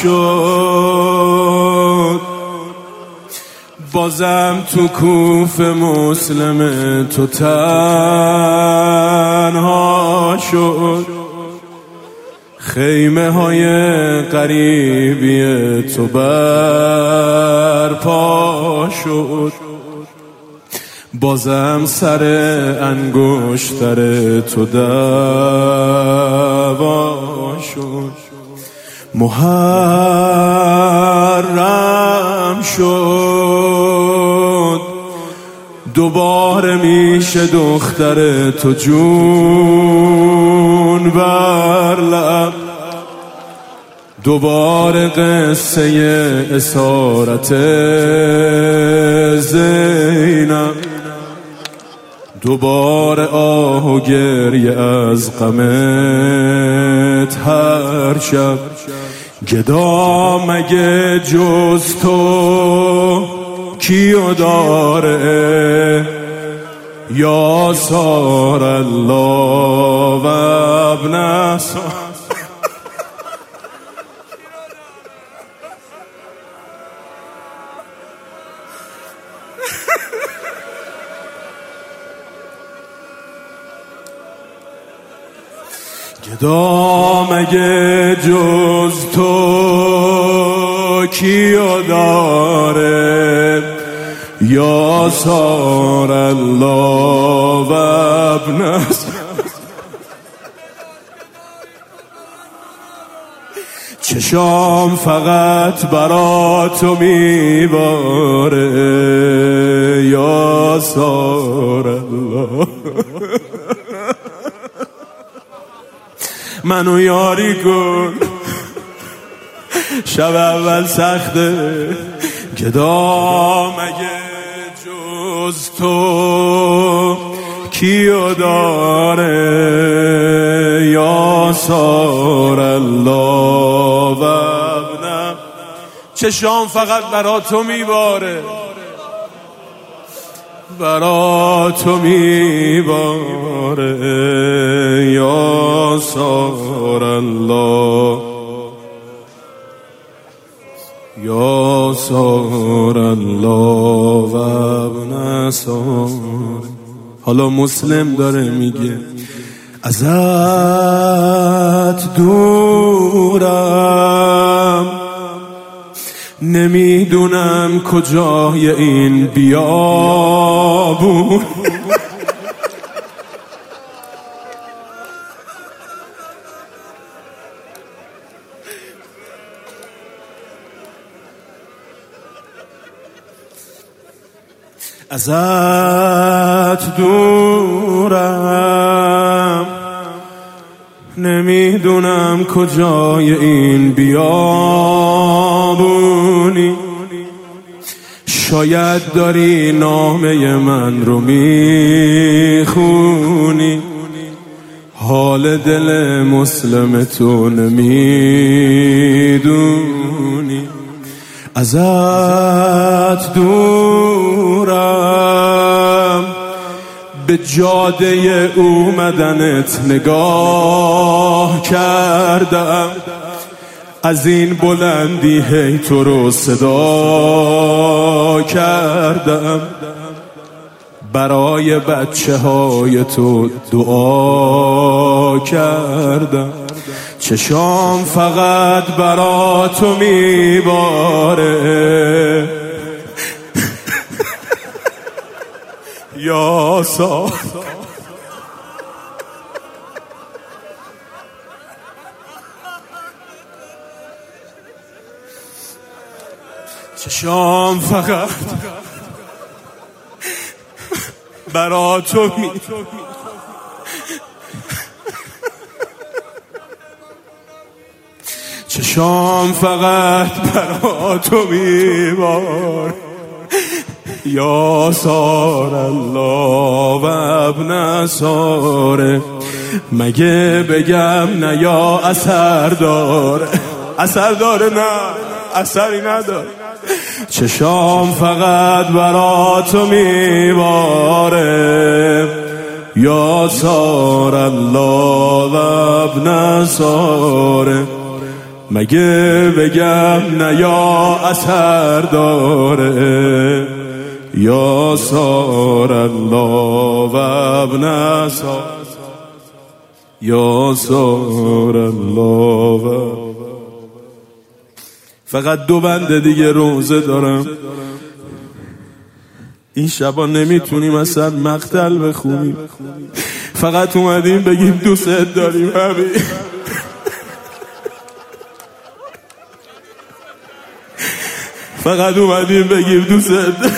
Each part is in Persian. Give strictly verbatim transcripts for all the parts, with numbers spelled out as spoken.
شد، بازم تو کوفه مسلم تو تنها شد. خیمه های غریبی تو برپا شد، بازم سر انگشتر تو دعوا شد. محرم شد، دوباره میشه دختر تو جون بر لب، دوباره قصه اسارت زینب، دوباره آه و گریه از غمت هر شب. گدا مگه جز تو کیو داره، یا سار الله و ابن سار. گدا مگه جز تو کیو داره، یا سار الله و ابن سار. چشام فقط برا تو میباره، یا سار الله. منو یاری کن، شب اول سخته. گدا مگه جز تو کیو داره، یا سار الله و ابن. چشام فقط برا تو میباره، برا تو میباره، یا سار الله، یا سار الله و ابن سار. حالا مسلم داره میگه ازت دورم، نمیدونم کجای این بیابون. ازت دورم، نمیدونم کجای این بیابونی. شاید داری نامه من رو میخونی، حال دل مسلم تو نمیدونی. ازت دورم، به جاده اومدنت نگاه کردم، از این بلندی هی تو رو صدا کردم، برای بچه های تو دعا کردم. چشام فقط برا تو میباره، یا سار. چشام فقط برا تو می چشام فقط برا تو میبار، یا سار الله و ابن ساره. مگه بگم نه یا اثر داره؟ اثر داره؟ نه اثری نداره. چشام فقط برا تو میباره، یا سار الله و ابن ساره. مگه بگم نه یا اثر داره یا سار الله و ابن سار یا سار الله و فقط دو بنده دیگه روزه دارم. این شبا نمیتونیم اصلا مقتل بخونیم، فقط اومدیم بگیم دوست داریم حبیب. فقط اومدیم بگیم دوست داریم.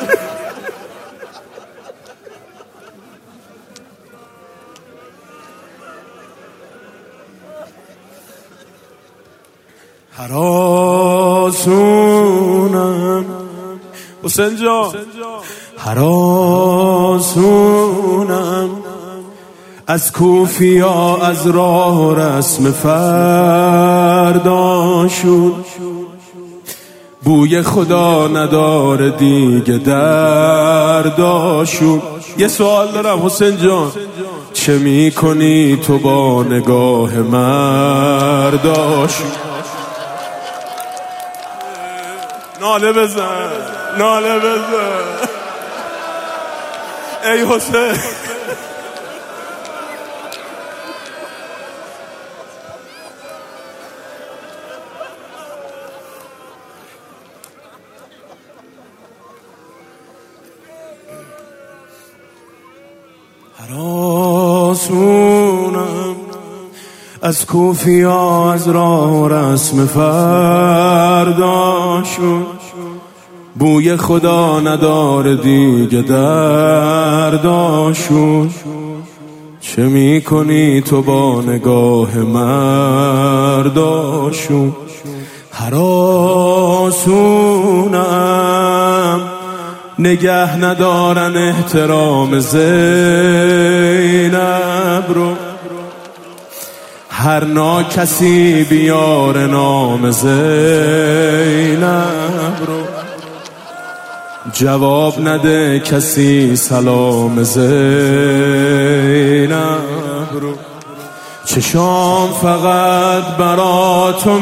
هراسونم حسین جان، هراسونم از کوفیا، از راه رسم فرداشون. بوی خدا نداره دیگه درداشون. یه سوال دارم حسین جان، چه میکنی تو با نگاه مرداشون؟ ناله بزن، ناله بزن ای حسین. هراسونم از کوفیا، از راه رسم فرداشون. بوی خدا نداره دیگه درداشون. چه میکنی تو با نگاه مرداشون؟ هراسونم نگه ندارن احترام زینب رو. هر نا کسی بیار نام زینب رو. جواب نده کسی سلام زینب رو. چشام فقط برا تو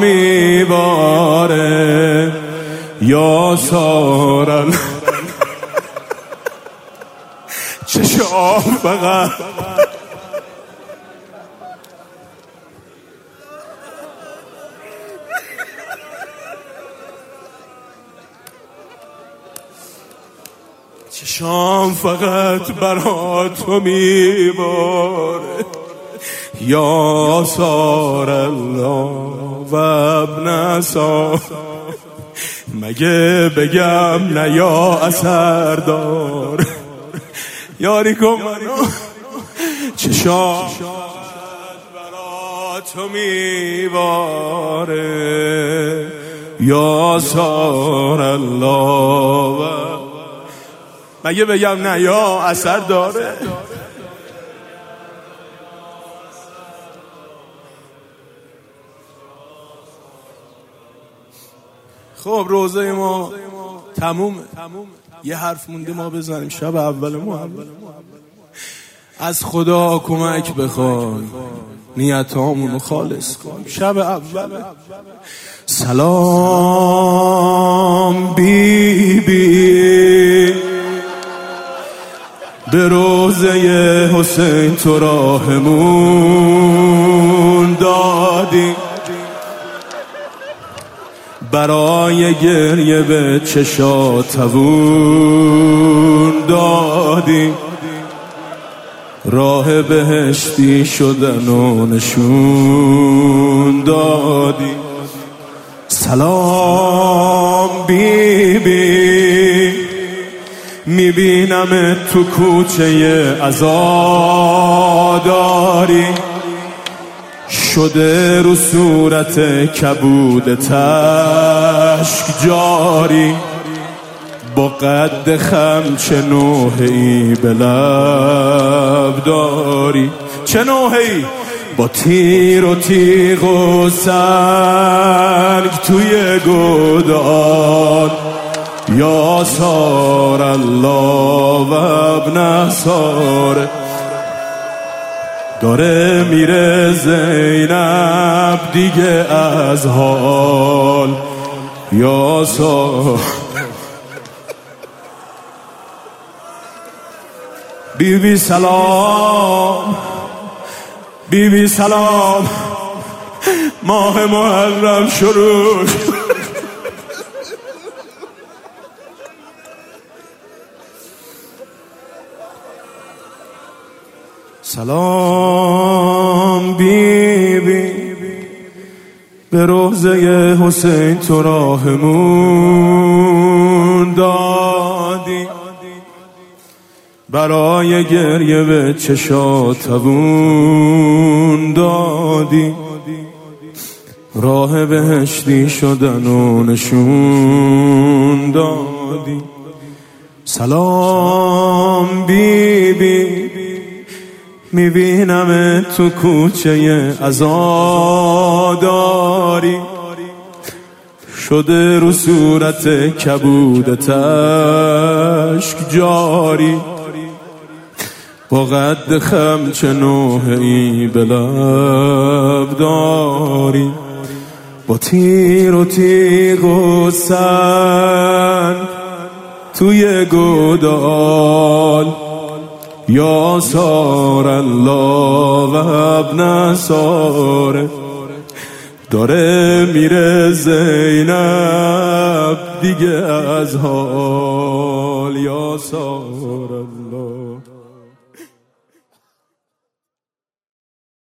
میباره یا سارن. چشام فقط چشام فقط برا تو میباره یا سار الله و ابن سار. مگه بگم نه یا اثر دار؟ یاری کن منو. چشام برا تو میباره یا سار الله و مگه بگم نه یا اثر داره؟ خب روزه ما تمومه، یه حرف مونده ما بزنیم. شب اول ما از خدا کمک بخوای، نیتامونو خالص کن. شب اول سلام بی بی به روزه حسین تو راهمون دادی. برای گریه به چشاتمون دادی. راه بهشتی شدن و نشون دادی. سلام بی بی میبینم تو کوچه عزاداری. شده رو صورت کبود تشک جاری. با قد خم چه نوحه‌ای به لب داری. چه نوحه‌ای؟ با تیر و تیغ و سنگ توی گودال یا سار الله و ابن سار. داره میره زینب دیگه از حال یا سا بی بی سلام بی بی سلام ماه محرم شروع سلام بی بی به روضه حسین تو راهمون دادی، برای گریه به چشات توون دادی، راه بهشتی شدن و نشون دادی. سلام بی بی میبینم تو کوچه عزاداری، شده رو صورت کبودت اشک جاری، با قد خم چه نوحه‌ای به لب داری، با تیر و تیغ و سنگ توی گودال یا سار الله و ابن ساره، داره میره زینب دیگه از حال یا سار الله.